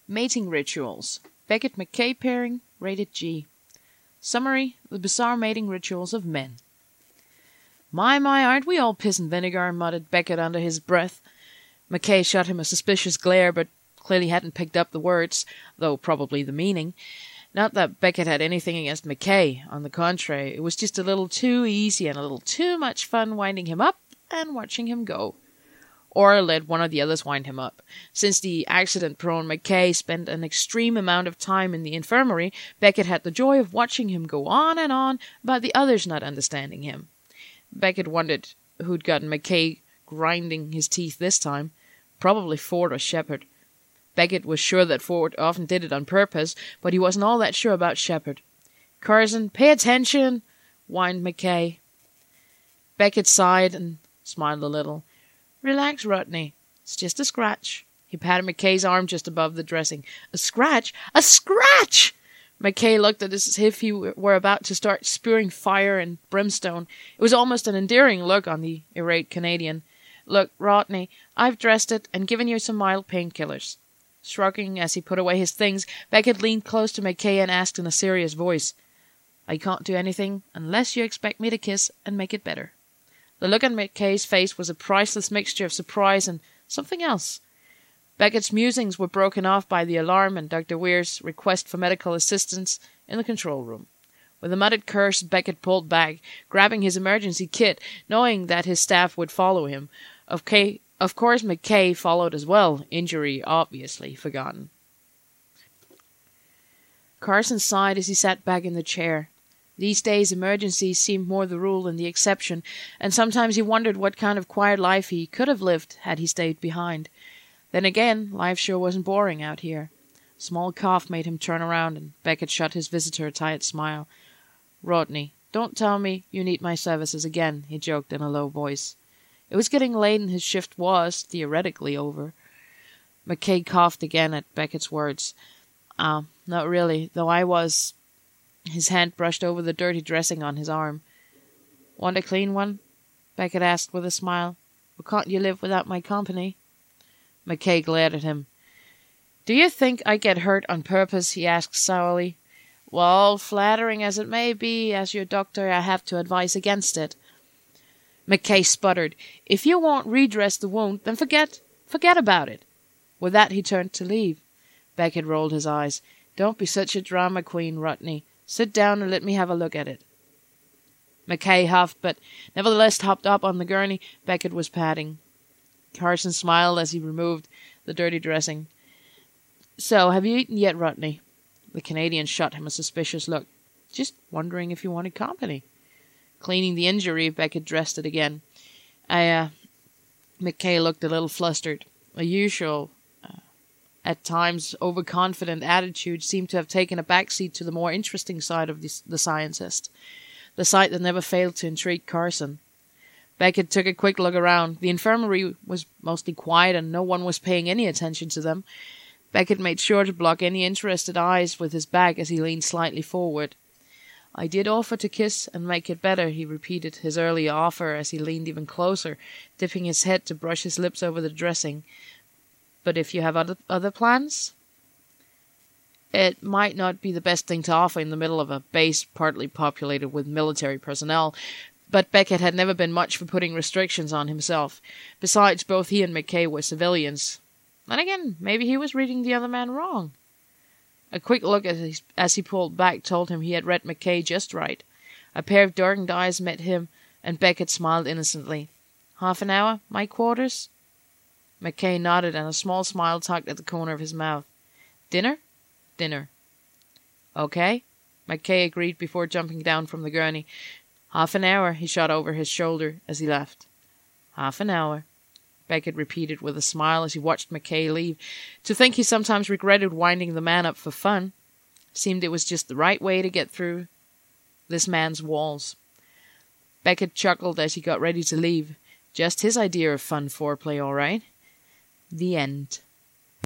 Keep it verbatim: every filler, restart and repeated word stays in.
Mating rituals. Beckett McKay pairing, rated G. Summary: the bizarre mating rituals of men. My, my, aren't we all piss and vinegar, muttered Beckett under his breath. McKay shot him a suspicious glare, but clearly hadn't picked up the words, though probably the meaning. Not that Beckett had anything against McKay. On the contrary, it was just a little too easy and a little too much fun winding him up and watching him go. Or let one of the others wind him up. Since the accident-prone McKay spent an extreme amount of time in the infirmary, Beckett had the joy of watching him go on and on about the others not understanding him. Beckett wondered who'd gotten McKay grinding his teeth this time. Probably Ford or Shepard. Beckett was sure that Ford often did it on purpose, but he wasn't all that sure about Shepard. "Carson, pay attention," whined McKay. Beckett sighed and smiled a little. "Relax, Rodney. It's just a scratch." He patted McKay's arm just above the dressing. "A scratch? A scratch!" McKay looked as if he were about to start spewing fire and brimstone. It was almost an endearing look on the irate Canadian. "Look, Rodney, I've dressed it and given you some mild painkillers." Shrugging as he put away his things, Beckett leaned close to McKay and asked in a serious voice, "I can't do anything unless you expect me to kiss and make it better." The look on McKay's face was a priceless mixture of surprise and something else. Beckett's musings were broken off by the alarm and Doctor Weir's request for medical assistance in the control room. With a muttered curse, Beckett pulled back, grabbing his emergency kit, knowing that his staff would follow him. Of, K- of course, McKay followed as well, injury obviously forgotten. Carson sighed as he sat back in the chair. These days, emergencies seemed more the rule than the exception, and sometimes he wondered what kind of quiet life he could have lived had he stayed behind. Then again, life sure wasn't boring out here. A small cough made him turn around, and Beckett shot his visitor a tight smile. "Rodney, don't tell me you need my services again," he joked in a low voice. It was getting late and his shift was, theoretically, over. McKay coughed again at Beckett's words. Ah, uh, not really, though I was... His hand brushed over the dirty dressing on his arm. "Want a clean one?" Beckett asked with a smile. "Or can't you live without my company?" McKay glared at him. "Do you think I get hurt on purpose?" he asked sourly. "Well, flattering as it may be, as your doctor I have to advise against it." McKay sputtered. "If you won't redress the wound, then forget, forget about it." With that he turned to leave. Beckett rolled his eyes. "Don't be such a drama queen, Rodney. Sit down and let me have a look at it." McKay huffed, but nevertheless hopped up on the gurney Beckett was patting. Carson smiled as he removed the dirty dressing. "So, have you eaten yet, Rodney?" The Canadian shot him a suspicious look. "Just wondering if you wanted company." Cleaning the injury, Beckett dressed it again. I, uh... McKay looked a little flustered. A usual... at times overconfident attitude seemed to have taken a backseat to the more interesting side of the, the scientist, the side that never failed to intrigue Carson. Beckett took a quick look around. The infirmary was mostly quiet and no one was paying any attention to them. Beckett made sure to block any interested eyes with his back as he leaned slightly forward. "I did offer to kiss and make it better," he repeated his earlier offer as he leaned even closer, dipping his head to brush his lips over the dressing. "But if you have other other plans?" It might not be the best thing to offer in the middle of a base partly populated with military personnel, but Beckett had never been much for putting restrictions on himself. Besides, both he and McKay were civilians. And again, maybe he was reading the other man wrong. A quick look as he, as he pulled back told him he had read McKay just right. A pair of darkened eyes met him, and Beckett smiled innocently. "Half an hour, my quarters?" McKay nodded, and a small smile tugged at the corner of his mouth. "Dinner?" "Dinner." "Okay," McKay agreed before jumping down from the gurney. "Half an hour," he shot over his shoulder as he left. "Half an hour," Beckett repeated with a smile as he watched McKay leave. To think he sometimes regretted winding the man up for fun. Seemed it was just the right way to get through this man's walls. Beckett chuckled as he got ready to leave. Just his idea of fun foreplay, all right. The end.